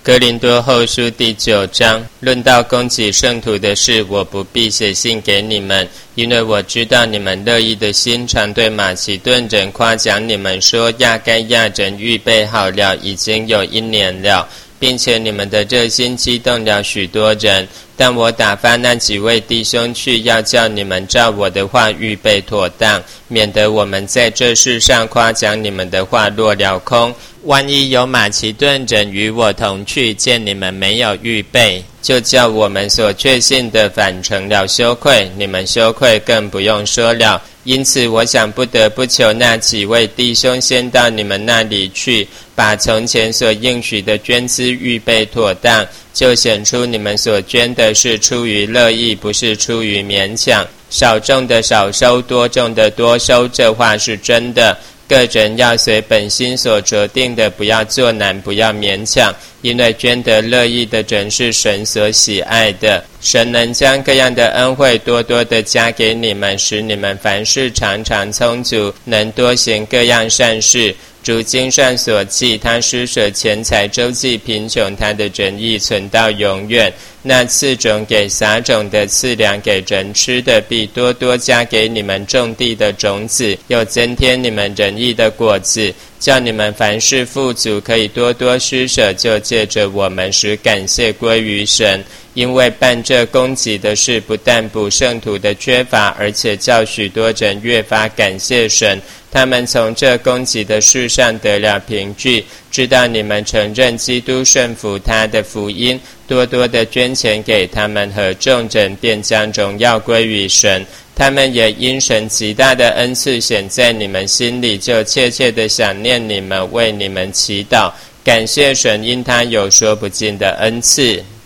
哥林多后书第9章，论到供给圣徒的事，我不必写信给你们，因为我知道你们乐意的心常对马其顿人夸奖你们说，亚该亚人预备好了，已经有1年了，并且你们的热心激动了许多人。但我打发那几位弟兄去，要叫你们照我的话预备妥当，免得我们在这世上夸奖你们的话落了空。万一有马其顿人与我同去，见你们没有预备，就叫我们所确信的反成了羞愧，你们羞愧更不用说了。因此我想不得不求那几位弟兄先到你们那里去，把从前所应许的捐资预备妥当，就显出你们所捐的是出于乐意，不是出于勉强。少种的少收，多种的多收，这话是真的。个人要随本心所酌定的，不要作难，不要勉强，因为捐得乐意的人是神所喜爱的。神能将各样的恩惠多多的加给你们，使你们凡事常常充足，能多行各样善事。主经上所记，他施舍钱财，周济贫穷，他的仁义存到永远。那赐种给撒种的，赐粮给人吃的，必多多加给你们种地的种子，又增添你们仁义的果子，叫你们凡事富足，可以多多施舍，就借着我们使感谢归于神。因为办这供给的事，不但补圣徒的缺乏，而且叫许多人越发感谢神。他们从这供给的事上得了凭据，知道你们承认基督顺服他的福音，多多的捐钱给他们和众人，便将荣耀归于神。他们也因神极大的恩赐显在你们心里，就切切的想念你们，为你们祈祷，感谢神因他有说不尽的恩赐。